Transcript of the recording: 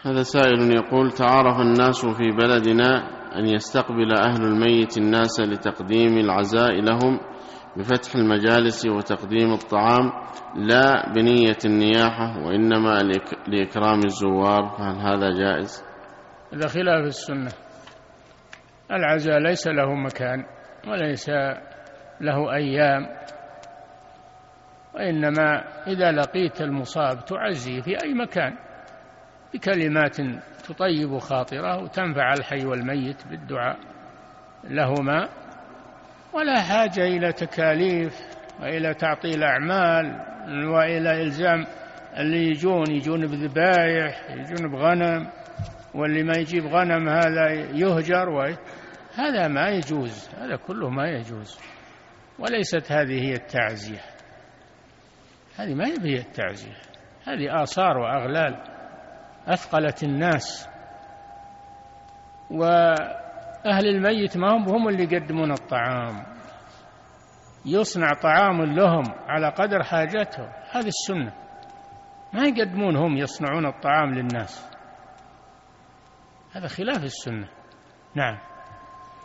هذا سائل يقول: تعارف الناس في بلدنا أن يستقبل أهل الميت الناس لتقديم العزاء لهم بفتح المجالس وتقديم الطعام، لا بنية النياحة وإنما لإكرام الزوار، فهل هذا جائز؟ هذا خلاف السنة. العزاء ليس له مكان وليس له أيام، وإنما إذا لقيت المصاب تعزيه في أي مكان بكلمات تطيب خاطره وتنفع الحي والميت بالدعاء لهما، ولا حاجة إلى تكاليف وإلى تعطيل أعمال وإلى إلزام اللي يجون بذبايح، يجون بغنم، واللي ما يجيب غنم هذا يهجر، هذا ما يجوز، هذا كله ما يجوز. وليست هذه هي التعزية، هذه ما هي التعزية، هذه آثار وأغلال أثقلت الناس، وأهل الميت ما هم اللي يقدمون الطعام، يصنع طعام لهم على قدر حاجتهم، هذه السنة، ما يقدمون هم يصنعون الطعام للناس، هذا خلاف السنة. نعم.